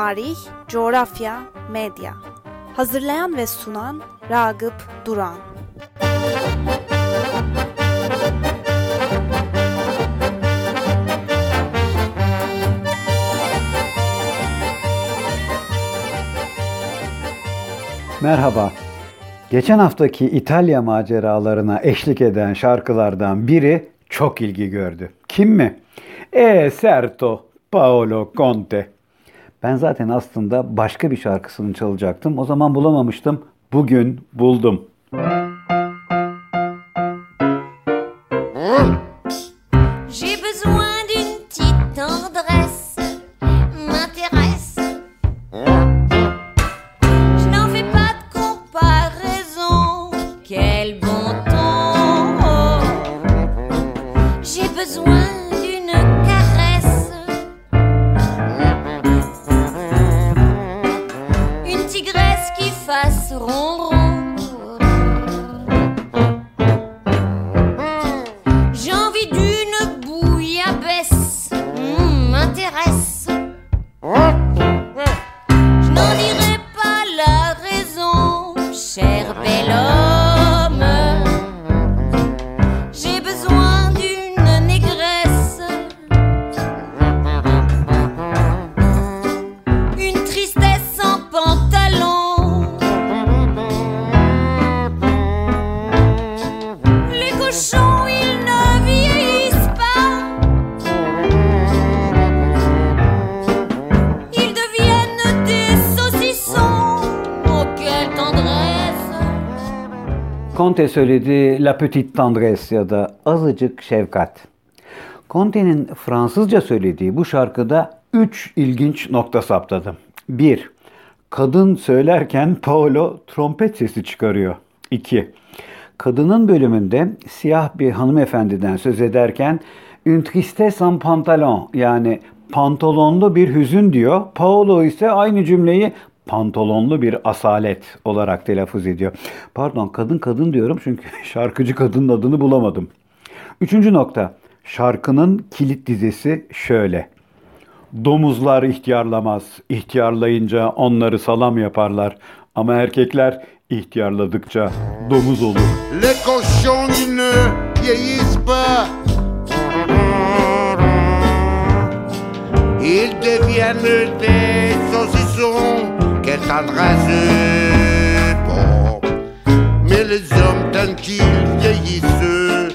tarih, coğrafya, medya. Hazırlayan ve sunan Ragıp Duran. Merhaba. Geçen haftaki İtalya maceralarına eşlik eden şarkılardan biri çok ilgi gördü. Kim mi? Certo, Paolo Conte. Ben zaten aslında başka bir şarkısını çalacaktım. O zaman bulamamıştım. Bugün buldum. J'ai besoin d'une petite tendresse, m'intéresse. Je n'en fais pas de comparaison, quel bon ton. J'ai besoin d'une caresse, une tigresse qui fasse ronron. J'ai envie d'une bouillabaisse, m'intéresse. Je n'en dirai pas la raison, cher bel homme. J'ai besoin d'une négresse, une tristesse sans pantalon. Les cochons, ils ne vieillissent pas, ils deviennent des saucissons. Oh, quelle tendresse! Conte söyledi La Petite Tendresse ya da Azıcık Şefkat. Conte'nin Fransızca söylediği bu şarkıda 3 ilginç nokta saptadım. 1. Kadın söylerken Paolo trompet sesi çıkarıyor. 2. Kadının bölümünde siyah bir hanımefendiden söz ederken une tristesse en pantalon yani pantolonlu bir hüzün diyor. Paolo ise aynı cümleyi pantolonlu bir asalet olarak telaffuz ediyor. Pardon kadın diyorum çünkü şarkıcı kadının adını bulamadım. 3. nokta. Şarkının kilit dizesi şöyle. Domuzlar ihtiyarlamaz. İhtiyarlayınca onları salam yaparlar. Ama erkekler ihtiyarladıkça domuz olur. Les cochons, ils ne vieillissent pas, ils deviennent des saucissons. Quelle tendresse! Bon. Mais les hommes, tant qu'ils vieillissent,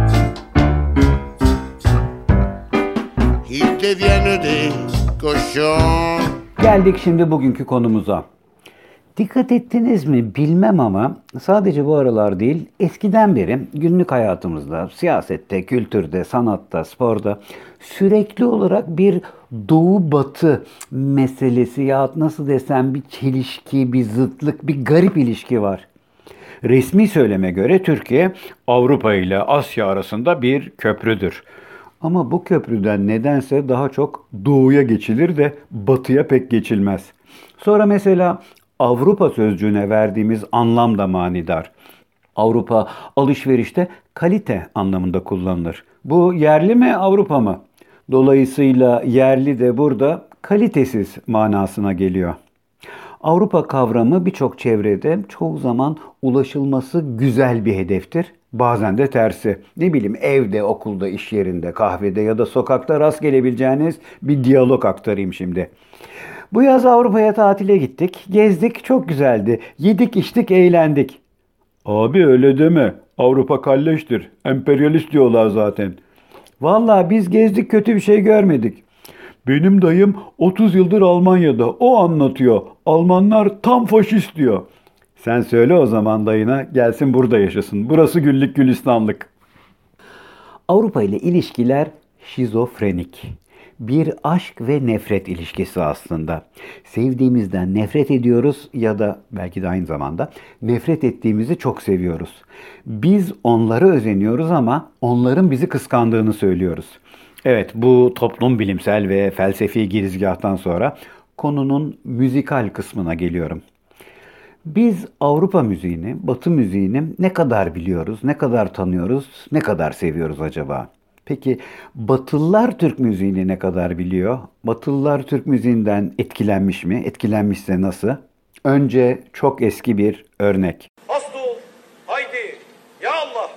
ils deviennent des cochons. Geldik şimdi bugünkü konumuza. Dikkat ettiniz mi bilmem ama sadece bu aralar değil eskiden beri günlük hayatımızda, siyasette, kültürde, sanatta, sporda sürekli olarak bir doğu-batı meselesi ya nasıl desem bir çelişki, bir zıtlık, bir garip ilişki var. Resmi söyleme göre Türkiye Avrupa ile Asya arasında bir köprüdür. Ama bu köprüden nedense daha çok doğuya geçilir de batıya pek geçilmez. Sonra mesela Avrupa sözcüğüne verdiğimiz anlam da manidar. Avrupa alışverişte kalite anlamında kullanılır. Bu yerli mi Avrupa mı? Dolayısıyla yerli de burada kalitesiz manasına geliyor. Avrupa kavramı birçok çevrede çoğu zaman ulaşılması güzel bir hedeftir. Bazen de tersi. Ne bileyim evde, okulda, iş yerinde, kahvede ya da sokakta rast gelebileceğiniz bir diyalog aktarayım şimdi. Bu yaz Avrupa'ya tatile gittik, gezdik, çok güzeldi. Yedik, içtik, eğlendik. Abi öyle deme. Avrupa kalleştir. Emperyalist diyorlar zaten. Vallahi biz gezdik kötü bir şey görmedik. Benim dayım 30 yıldır Almanya'da. O anlatıyor. Almanlar tam faşist diyor. Sen söyle o zaman dayına gelsin burada yaşasın. Burası güllük gülistanlık. Avrupa ile ilişkiler şizofrenik. Bir aşk ve nefret ilişkisi aslında. Sevdiğimizden nefret ediyoruz ya da belki de aynı zamanda nefret ettiğimizi çok seviyoruz. Biz onları özeniyoruz ama onların bizi kıskandığını söylüyoruz. Evet, bu toplum bilimsel ve felsefi girizgahtan sonra konunun müzikal kısmına geliyorum. Biz Avrupa müziğini, Batı müziğini ne kadar biliyoruz, ne kadar tanıyoruz, ne kadar seviyoruz acaba? Peki Batılılar Türk müziğini ne kadar biliyor? Batılılar Türk müziğinden etkilenmiş mi? Etkilenmişse nasıl? Önce çok eski bir örnek. Astul, haydi, ya Allah.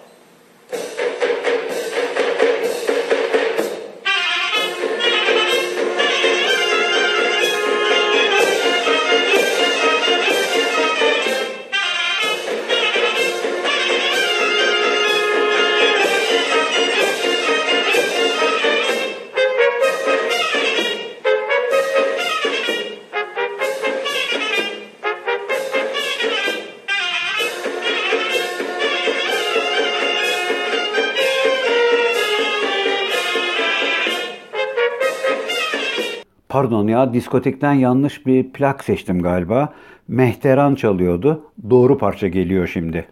Pardon ya, diskotekten yanlış bir plak seçtim galiba. Mehteran çalıyordu. Doğru parça geliyor şimdi.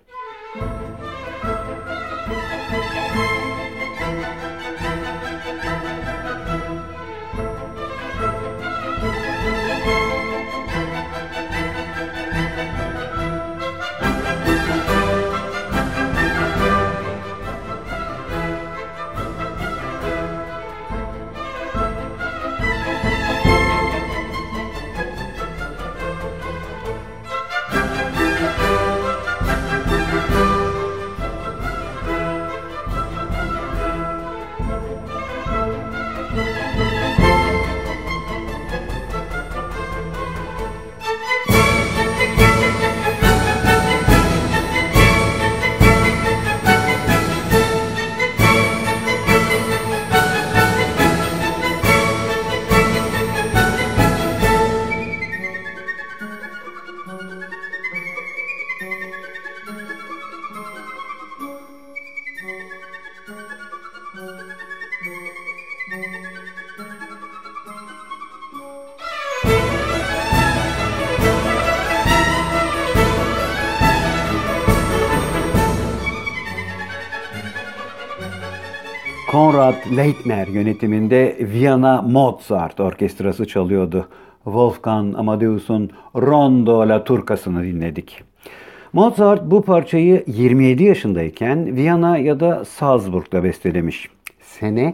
Konrad Leitner yönetiminde Viyana Mozart Orkestrası çalıyordu. Wolfgang Amadeus'un Rondo la Turcası'nı dinledik. Mozart bu parçayı 27 yaşındayken Viyana ya da Salzburg'da bestelemiş. Sene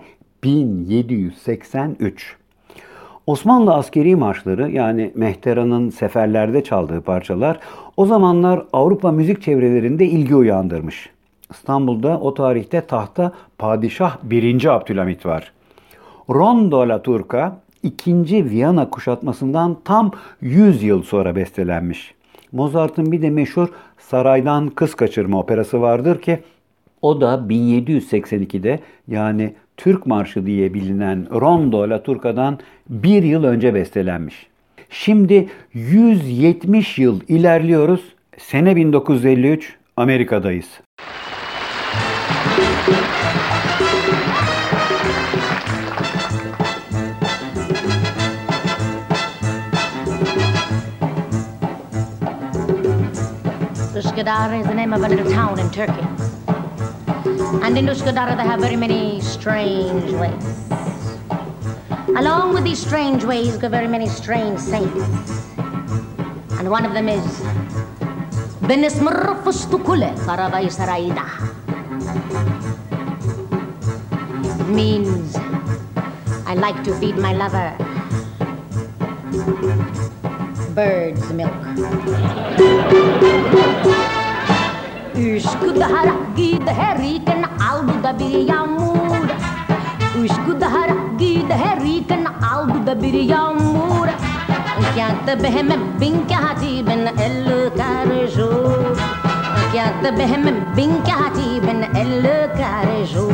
1783. Osmanlı askeri marşları, yani Mehteran'ın seferlerde çaldığı parçalar o zamanlar Avrupa müzik çevrelerinde ilgi uyandırmış. İstanbul'da o tarihte tahta Padişah 1. Abdülhamit var. Rondo la Turca 2. Viyana kuşatmasından tam 100 yıl sonra bestelenmiş. Mozart'ın bir de meşhur Saraydan Kız Kaçırma operası vardır ki o da 1782'de, yani Türk Marşı diye bilinen Rondo la Turca'dan bir yıl önce bestelenmiş. Şimdi 170 yıl ilerliyoruz. Sene 1953, Amerika'dayız. Üsküdar is the name of a little town in Turkey. And in Üsküdar they have very many strange ways. Along with these strange ways go very many strange saints. And one of them is Benismr Fustukule Karavay Sarayda. It means I like to feed my lover bird's milk. Üsküdar giderken aldı da bir yağmur. Üsküdar giderken aldı da bir yağmur. كاتبه من بنك عتيب الكارجو كاتبه من بنك عتيب الكارجو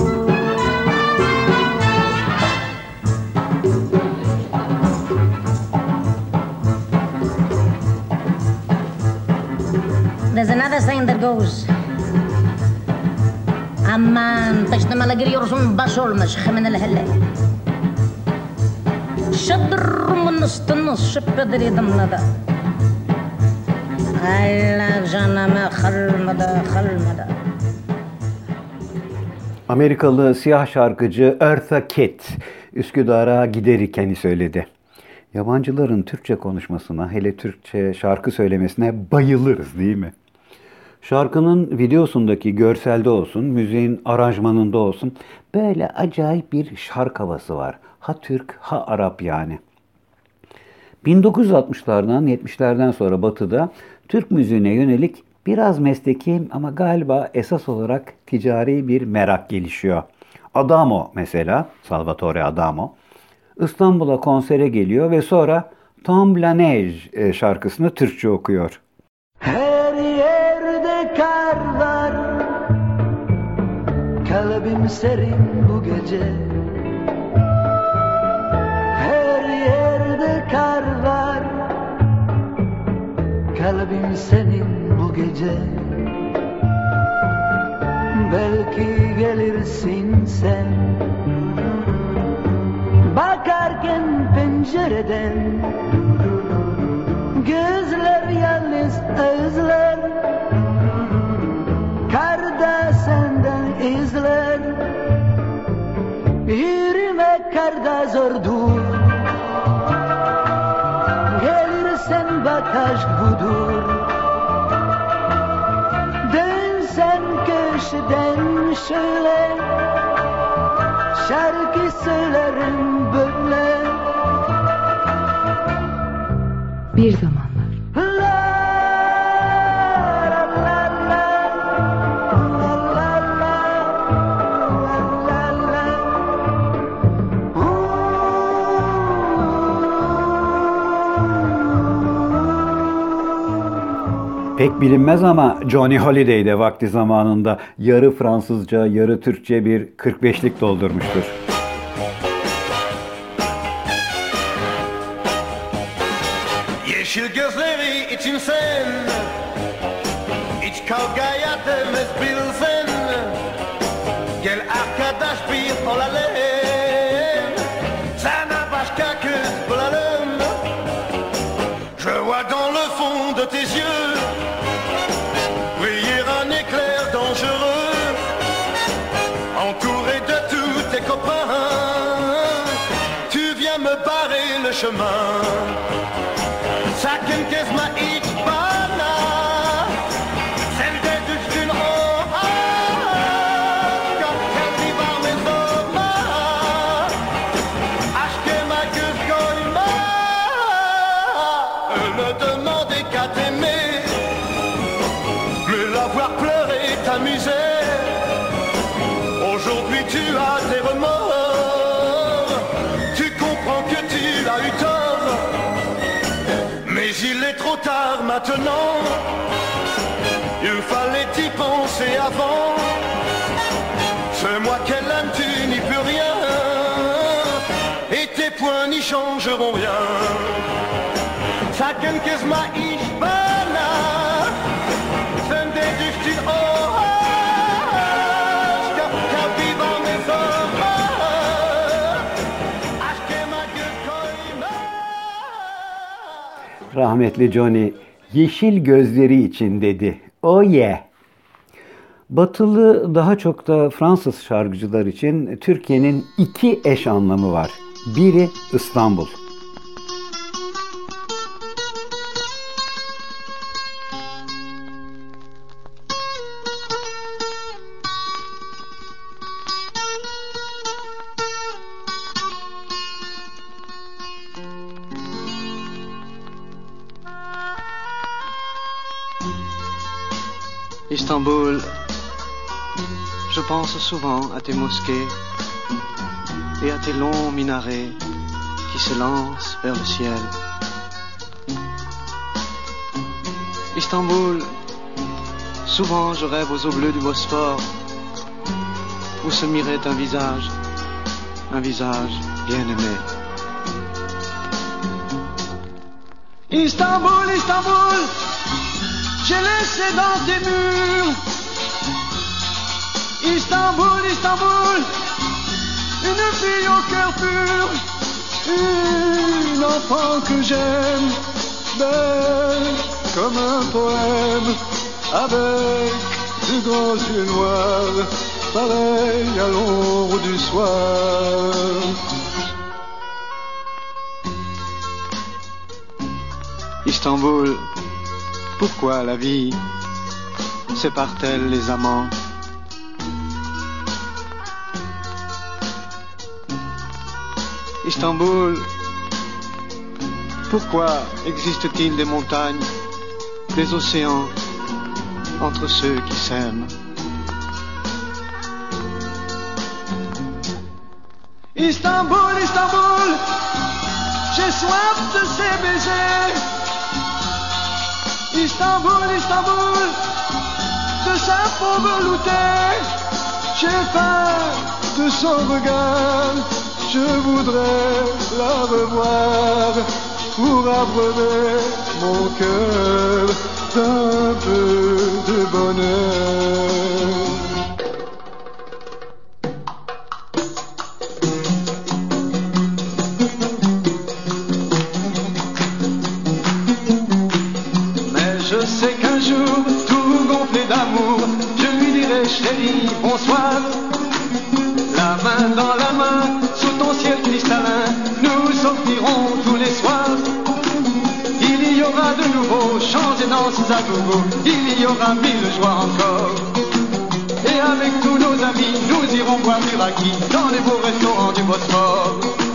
There's another saying that goes Aman تشتمل giriyorsun başolmuş hemen hele Şadırımın üstünü şüphedir edimledi Allah canımı kılmadı Amerikalı siyah şarkıcı Eartha Kitt Üsküdar'a giderken söyledi. Yabancıların Türkçe konuşmasına, hele Türkçe şarkı söylemesine bayılırız değil mi? Şarkının videosundaki görselde olsun, müziğin aranjmanında olsun böyle acayip bir şark havası var. Ha Türk ha Arap yani. 1960'lardan 70'lerden sonra Batı'da Türk müziğine yönelik biraz mesleki ama galiba esas olarak ticari bir merak gelişiyor. Adamo mesela, Salvatore Adamo, İstanbul'a konsere geliyor ve sonra Tombe la Neige şarkısını Türkçe okuyor. Her yerde kar var, kalbim serin bu gece. Her yerde kar var, kalbim senin bu gece. Belki gelirsin sen, bakarken pencereden. Gözler yalnız özler, karda senden izler. Yürümek karda zordur, gelirsen bak aşk budur. Dönsen köşeden şöyle, şarkı söylerim böyle. Bir zamanlar. Pek bilinmez ama Johnny Hallyday de vakti zamanında yarı Fransızca, yarı Türkçe bir 45'lik doldurmuştur. Yeşil gözleri için sen, iç kavgaya demez bilsen. Gel arkadaş bir olalım, sana başka kız bulalım. Je vois dans le fond de tes yeux briller un éclair dangereux, entouré de tous tes copains. Tu viens me barrer le chemin. Sakın kesme hiç bana, sende düşkün o aşk, kalbi var mı sorma, aşkıma göz koyma. Elle ne demandait qu'à t'aimer, mais la voir pleurer t'amusait. Aujourd'hui tu as des remords, tu comprends que tu as eu tort. Mais il est trop tard maintenant, il fallait y penser avant. C'est moi qu'elle aime, tu n'y peux rien, et tes points n'y changeront rien. Sakın kızma hiç bana, sende düştün o aşk, kalbi var mı sorma, aşkıma göz koyma. Rahmetli Johnny, yeşil gözleri için dedi. Oh yeah! Batılı daha çok da Fransız şarkıcılar için Türkiye'nin iki eş anlamı var. Biri İstanbul. Istanbul, je pense souvent à tes mosquées et à tes longs minarets qui se lancent vers le ciel. Istanbul, souvent je rêve aux eaux bleues du Bosphore où se mirait un visage bien aimé. Istanbul, Istanbul, j'ai laissé dans tes murs. Istanbul, Istanbul, une fille au cœur pur, une enfant que j'aime, belle comme un poème, avec de grands yeux noirs, pareil à l'ombre du soir. Istanbul, pourquoi la vie sépare-t-elle les amants? Istanbul, pourquoi existe-t-il des montagnes, des océans entre ceux qui s'aiment? Istanbul, Istanbul, j'ai soif de ces baisers. Istanbul, Istanbul, de sa peau veloutée. J'ai faim de son regard, je voudrais la revoir pour abreuver mon cœur d'un peu de bonheur. Je sais qu'un jour, tout gonflé d'amour, je lui dirai chérie, bonsoir. La main dans la main, sous ton ciel cristallin, nous sortirons tous les soirs. Il y aura de nouveaux chants et danses à gogo, il y aura mille joies encore. Et avec tous nos amis, nous irons boire du raki dans les beaux restaurants du Bosphore.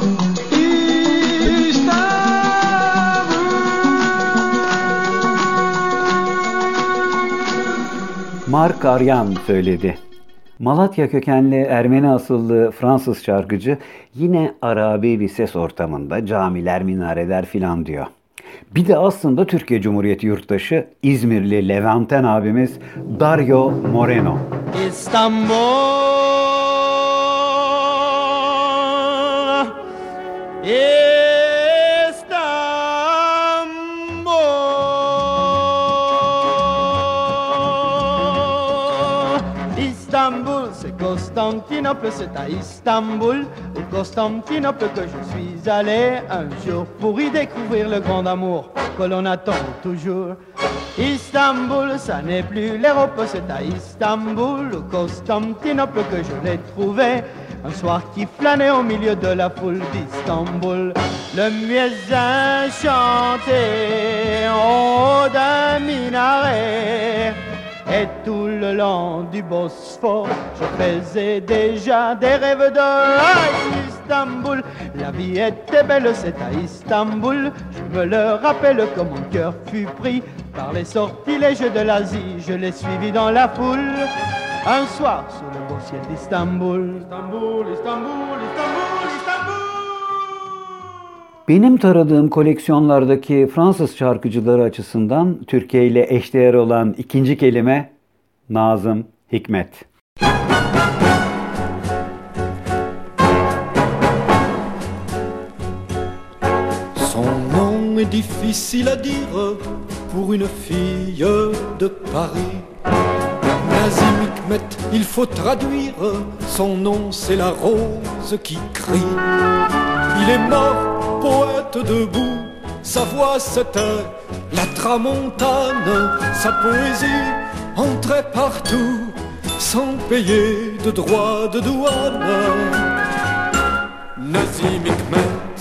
Mark Aryan söyledi. Malatya kökenli Ermeni asıllı Fransız şarkıcı yine Arabi bir ses ortamında camiler, minareler filan diyor. Bir de aslında Türkiye Cumhuriyeti yurttaşı İzmirli Levanten abimiz Dario Moreno. İstanbul, Istanbul, c'est Constantinople, c'est à Istanbul, au Constantinople que je suis allé un jour pour y découvrir le grand amour que l'on attend toujours. Istanbul, ça n'est plus l'Europe, c'est à Istanbul, au Constantinople que je l'ai trouvé. Un soir qui flânait au milieu de la foule d'Istanbul, le muezzin chantait en haut d'un minaret. Et tout le long du Bosphore, je faisais déjà des rêves de Istanbul. La vie était belle, c'est à Istanbul. Je me le rappelle comme mon cœur fut pris par les sortilèges de l'Asie. Je l'ai suivi dans la foule, un soir sous le beau ciel d'Istanbul. Istanbul, Istanbul, Istanbul, Istanbul. Benim taradığım koleksiyonlardaki Fransız şarkıcıları açısından Türkiye ile eşdeğer olan ikinci kelime Nazım Hikmet. Son nom est difficile à dire pour une fille de Paris. Nazım Hikmet, il faut traduire, son nom c'est la rose qui crie. Il est mort, poète debout, sa voix c'était la tramontane, sa poésie entrait partout, sans payer de droits de douane. Nazım Hikmet,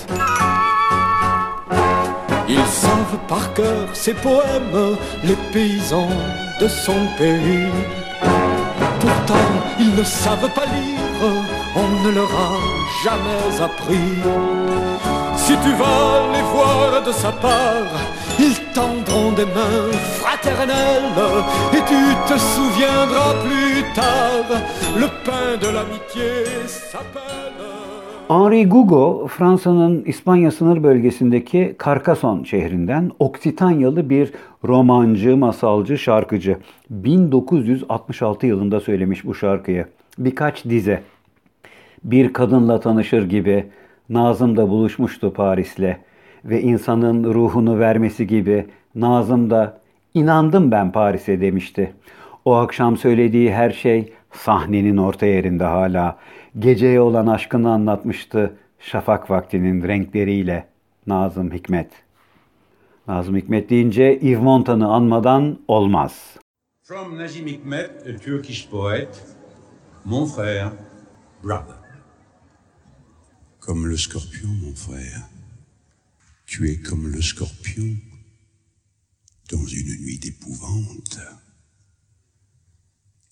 ils savent par cœur ses poèmes, les paysans de son pays. Pourtant, ils ne savent pas lire, on ne leur a jamais appris. Si tu vas les voir de sa part, ils tendront des mains fraternelles et tu te souviendras plus tard, le pain de l'amitié s'appelle. Henri Gugo, Fransa'nın İspanya sınır bölgesindeki Carcassonne şehrinden Oksitanyalı bir romancı, masalcı, şarkıcı. 1966 yılında söylemiş bu şarkıyı. Birkaç dize. Bir kadınla tanışır gibi Nazım da buluşmuştu Paris'le ve insanın ruhunu vermesi gibi Nazım da inandım ben Paris'e demişti. O akşam söylediği her şey sahnenin orta yerinde hala. Geceye olan aşkını anlatmıştı şafak vaktinin renkleriyle Nazım Hikmet. Nazım Hikmet deyince Yves Montagn'ı anmadan olmaz. From Nazım Hikmet, a Turkish poet, mon frère, brother. Comme le scorpion, mon frère, tu es comme le scorpion dans une nuit d'épouvante.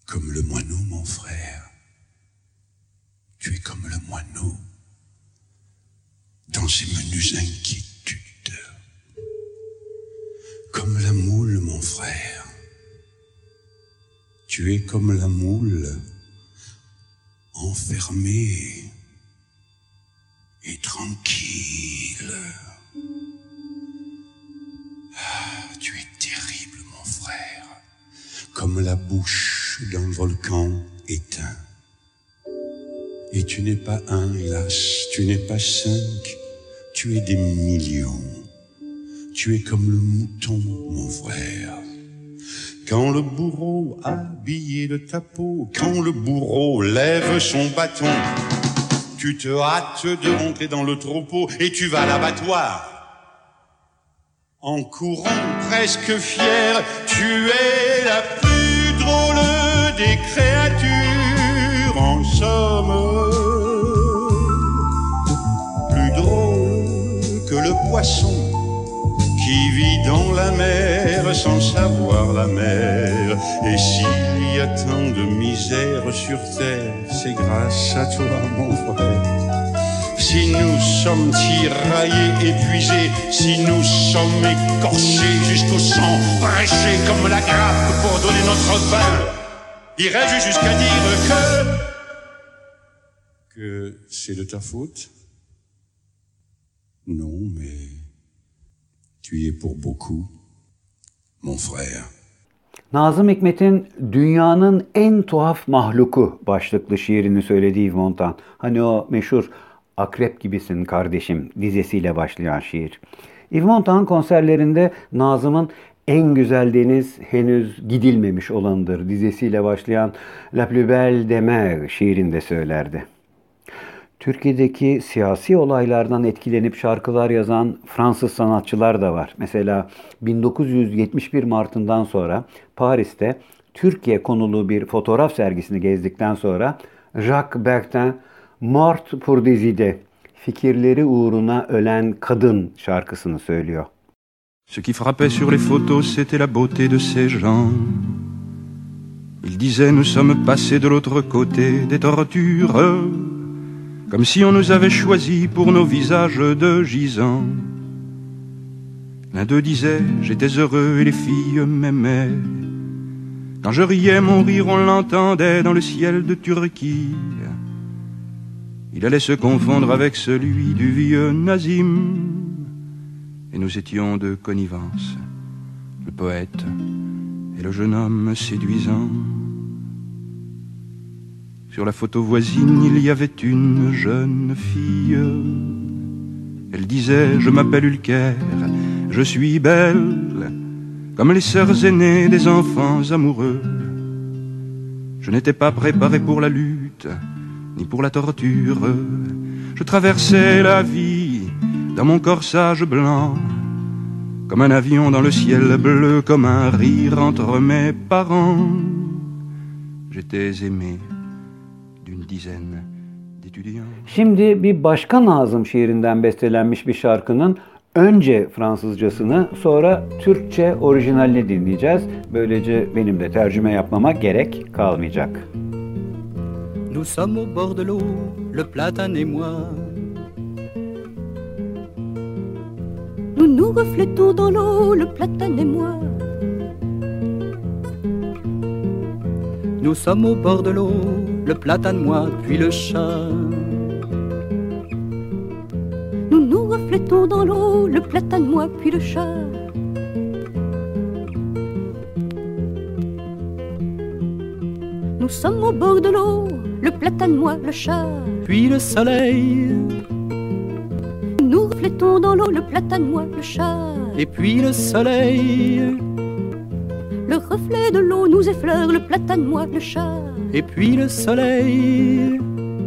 comme le moineau, mon frère. Tu es comme le moineau dans ses menues inquiétudes. Comme la moule, mon frère. Tu es comme la moule, enfermée et tranquille. Ah, tu es terrible, mon frère, comme la bouche d'un volcan éteint. Et tu n'es pas un, hélas, tu n'es pas 5, tu es des millions. Tu es comme le mouton, mon frère. Quand le bourreau habillé de ta peau, quand le bourreau lève son bâton, tu te hâtes de rentrer dans le troupeau et tu vas à l'abattoir. En courant presque fier, tu es la plus drôle des créatures, en somme. Plus drôle que le poisson qui vit dans la mer sans savoir la mer. Et s'il y a tant de misère sur terre, c'est grâce à toi, mon frère. Si nous sommes tiraillés, épuisés, si nous sommes écorchés jusqu'au sang, prêchés comme la grappe pour donner notre pain, irais-je jusqu'à dire que c'est de ta faute? Non, mais tu y es pour beaucoup, mon frère. Nazım Hikmet'in Dünyanın En Tuhaf Mahluku başlıklı şiirini söylediği Yves Montand. Hani o meşhur Akrep Gibisin Kardeşim dizesiyle başlayan şiir. Yves Montand konserlerinde Nazım'ın En Güzel Deniz Henüz Gidilmemiş Olanıdır dizesiyle başlayan La Plus Belle des Mers şiirinde söylerdi. Türkiye'deki siyasi olaylardan etkilenip şarkılar yazan Fransız sanatçılar da var. Mesela 1971 Mart'ından sonra Paris'te Türkiye konulu bir fotoğraf sergisini gezdikten sonra Jacques Bertin Mort pour des idées, fikirleri uğruna ölen kadın şarkısını söylüyor. Ce qui frappait sur les photos, c'était la beauté de ces gens. Ils disaient, nous sommes passés de l'autre côté des tortures, comme si on nous avait choisis pour nos visages de gisants. L'un d'eux disait, j'étais heureux et les filles m'aimaient. Quand je riais, mon rire, on l'entendait dans le ciel de Turquie. Il allait se confondre avec celui du vieux Nazim. Et nous étions de connivence, le poète et le jeune homme séduisant. Sur la photo voisine, il y avait une jeune fille. Elle disait, je m'appelle Ulker, je suis belle, comme les sœurs aînées des enfants amoureux. Je n'étais pas préparé pour la lutte, ni pour la torture. Je traversais la vie dans mon corsage blanc, comme un avion dans le ciel bleu, comme un rire entre mes parents. J'étais aimé d'une dizaine d'étudiants. Şimdi bir başka Nazım şiirinden bestelenmiş bir şarkının önce Fransızcasını sonra Türkçe orijinalini dinleyeceğiz. Böylece benim de tercüme yapmama gerek kalmayacak. Nous sommes au bord de l'eau, le platane et moi. Nous nous reflétons dans l'eau, le platane et moi. Nous sommes au bord de l'eau, le platane, moi, puis le chat. Nous nous reflétons dans l'eau, le platane, moi, puis le chat. Nous sommes au bord de l'eau, le platane, moi, le chat. Puis le soleil. Nous reflétons dans l'eau, le platane, moi, le chat. Et puis le soleil. Le reflet de l'eau nous effleure, le platane, moi, le chat. Et puis le soleil.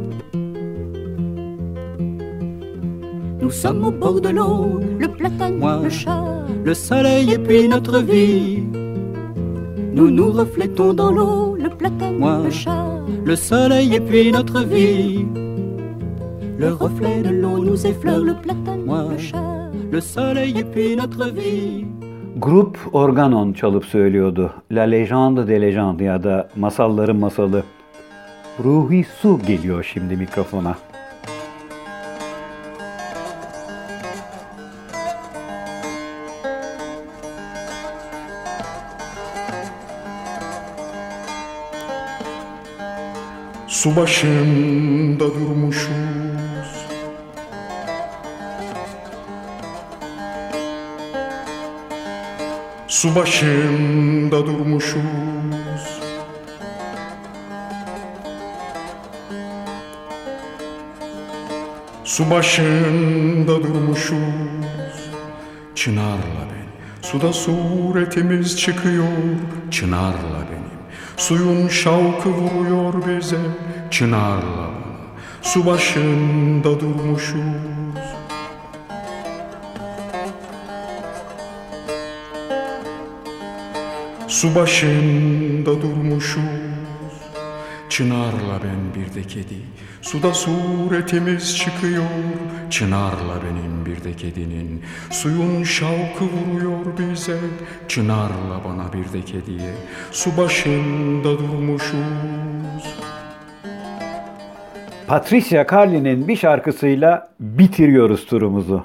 Nous sommes au bord de l'eau, le platane, moi, le chat. Le soleil et puis notre vie. Nous nous reflétons dans l'eau, le platane, moi, le chat. Le soleil et puis notre vie. Le reflet de l'eau nous effleure, le platane, moi, le chat. Le soleil et puis notre vie. Grup Organon çalıp söylüyordu. La Légende des Légendes ya da Masalların Masalı. Ruhi Su geliyor şimdi mikrofona. Su başında durmuşuz, su başında durmuşuz, su başında durmuşuz. Çınarla ben, suda suretimiz çıkıyor, çınarla benim. Suyun şavkı vuruyor bize, çınarla bana, su başında durmuşuz. Su başında durmuşuz, çınarla ben bir de kedi. Suda suretimiz çıkıyor, çınarla benim bir de kedinin. Suyun şavkı vuruyor bize, çınarla bana bir de kediye. Su başında durmuşuz. Patricia Carly'nin bir şarkısıyla bitiriyoruz turumuzu.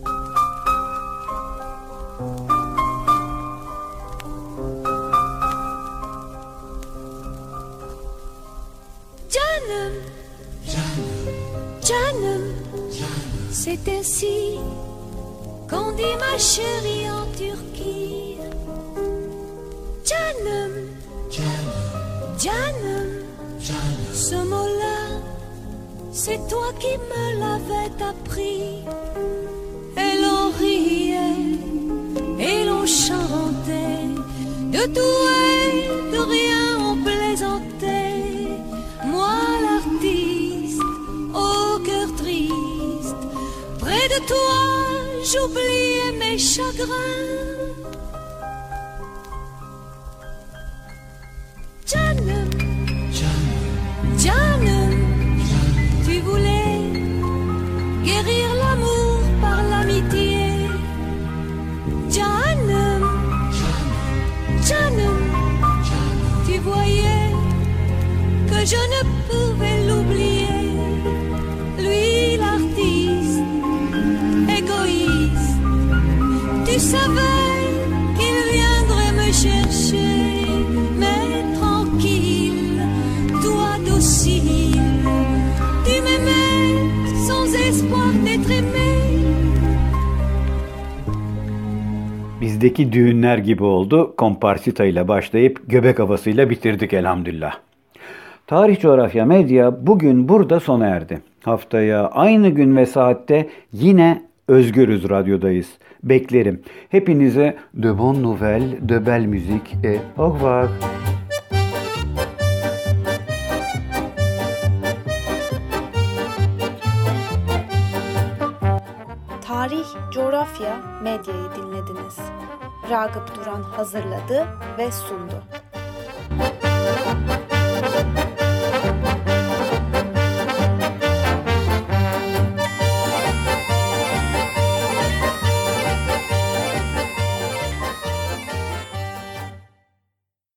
C'est ainsi qu'on dit ma chérie en Turquie. Canım, canım, ce mot-là, c'est toi qui me l'avais appris. Et l'on riait, et l'on chantait, de tout et de rien on plaisantait. Moi l'artiste, au cœur triste, près de toi, j'oubliais mes chagrins. Canım, canım, tu voulais guérir l'amour par l'amitié. Canım, canım, tu voyais que je ne pouvais l'oublier. Lui l'artiste, égoïste, tu savais qu'il viendrait me chercher, mais tranquille, toi docile, tu m'aimais sans espoir d'être aimé. Bizdeki düğünler gibi oldu. Komparsita ile başlayıp göbek havasıyla bitirdik elhamdülillah. Tarih, coğrafya, medya bugün burada sona erdi. Haftaya aynı gün ve saatte yine Özgürüz Radyo'dayız. Beklerim. Hepinize de bonnes nouvelles, de belle musique et au revoir. Tarih, coğrafya, medyayı dinlediniz. Ragıp Duran hazırladı ve sundu.